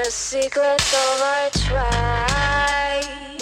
the secrets of our tribe.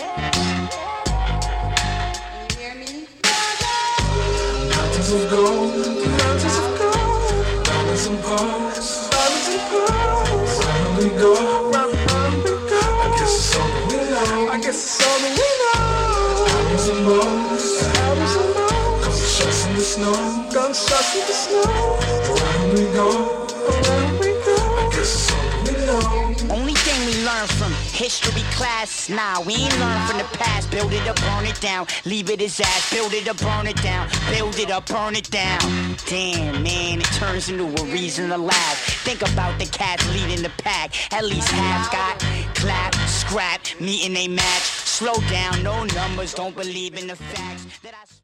You hear me? Mountains of gold, mountains of gold, diamonds and pearls, diamonds and pearls. Round we go, round we go. I guess it's all that we know. I guess it's all that we know. Diamonds and bones, diamonds and bones. Gunshots in the snow, gunshots in the snow. Round we go, round we go. I guess it's all that we know. Only thing we learn from history class, nah, we ain't learn from the past. Build it up, burn it down, leave it as ass. Build it up, burn it down, build it up, burn it down. Damn, man, it turns into a reason to laugh. Think about the cats leading the pack. At least half got clap, scrap, meeting they match. Slow down, no numbers, don't believe in the facts that I